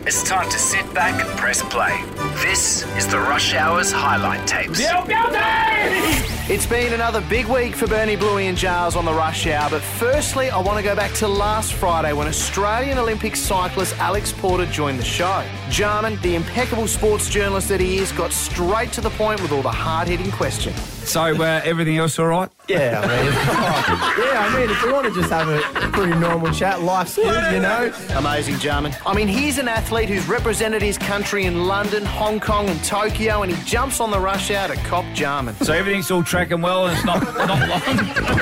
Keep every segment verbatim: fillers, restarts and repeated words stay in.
It's time to sit back and press play. This is the Rush Hour's highlight tapes. It's been another big week for Bernie, Bluey and Giles on the Rush Hour, but firstly I want to go back to last Friday when Australian Olympic cyclist Alex Porter joined the show. Jarman, the impeccable sports journalist that he is, got straight to the point with all the hard-hitting questions. So, uh, everything else all right? Yeah, I mean, yeah, I mean, if you want to just have a pretty normal chat, life's good, you know. Amazing, Jarman. I mean, he's an athlete who's represented his country in London, Hong Kong and Tokyo, and he jumps on the Rush Hour to cop Jarman. So everything's all tracking well and it's not, not long?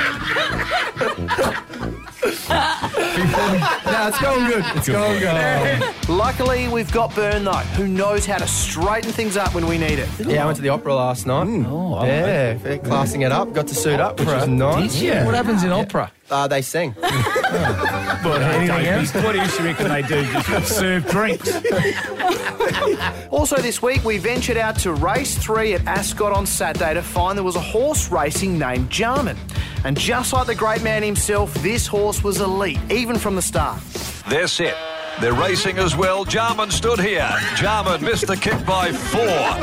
No, it's going good. It's going good. Luckily, we've got Bern, though, who knows how to straighten things up when we need it. Yeah, I went to the opera last night. Oh, yeah, they're classing it up. Got to suit up, which was nice. Did you? What happens in opera? Uh, they sing. But anything else? What else do you reckon they do? Just serve drinks. Also this week, we ventured out to race three at Ascot on Saturday to find there was a horse racing named Jarman. And just like the great man himself, this horse was elite, even from the start. They're set. They're racing as well. Jarman stood here. Jarman missed the kick by four.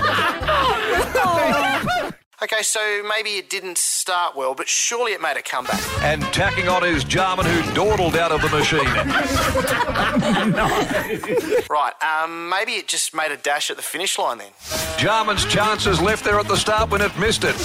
Okay, so maybe it didn't start well, but surely it made a comeback. And tacking on is Jarman, who dawdled out of the machine. Right, um, maybe it just made a dash at the finish line then. Jarman's chances left there at the start when it missed it.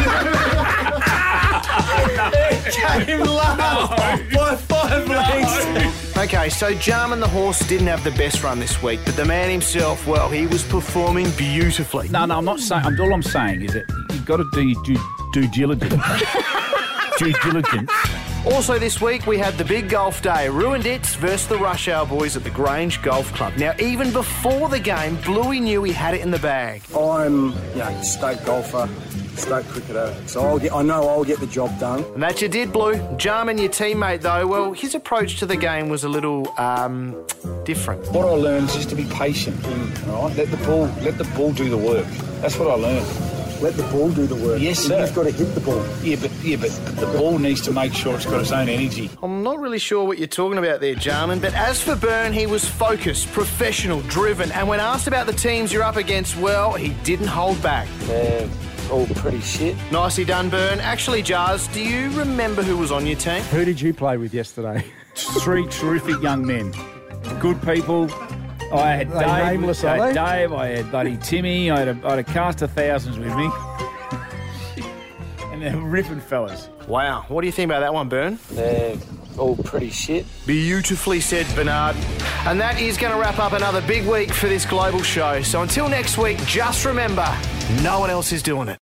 Came last by five lengths. Okay, so Jarman the horse didn't have the best run this week, but the man himself, well, he was performing beautifully. No, no, I'm not saying... I'm, all I'm saying is that you've got to do your due, due diligence. due diligence. Also this week, we had the big golf day. Ruined Its versus the Rush Hour boys at the Grange Golf Club. Now, even before the game, Bluey knew he had it in the bag. I'm, you know, state golfer, state cricketer, so I'll get, I know I'll get the job done. And that you did, Blue. Jarman, your teammate, though, well, his approach to the game was a little, um, different. What I learned is just to be patient, right? Let the ball, let the ball do the work. That's what I learned. Let the ball do the work. Yes, sir. You've got to hit the ball. Yeah, but yeah, but the ball needs to make sure it's got its own energy. I'm not really sure what you're talking about there, Jarman, but as for Bern, he was focused, professional, driven, and when asked about the teams you're up against, well, he didn't hold back. They're all pretty shit. Nicely done, Bern. Actually, Jars, do you remember who was on your team? Who did you play with yesterday? Three terrific young men. Good people. I had They Dave, nameless, I are had they? Dave, I had Buddy Timmy, I had a, I had a cast of thousands with me. And they're ripping fellas. Wow. What do you think about that one, Bern? They're all pretty shit. Beautifully said, Bernard. And that is going to wrap up another big week for this global show. So until next week, just remember, no one else is doing it.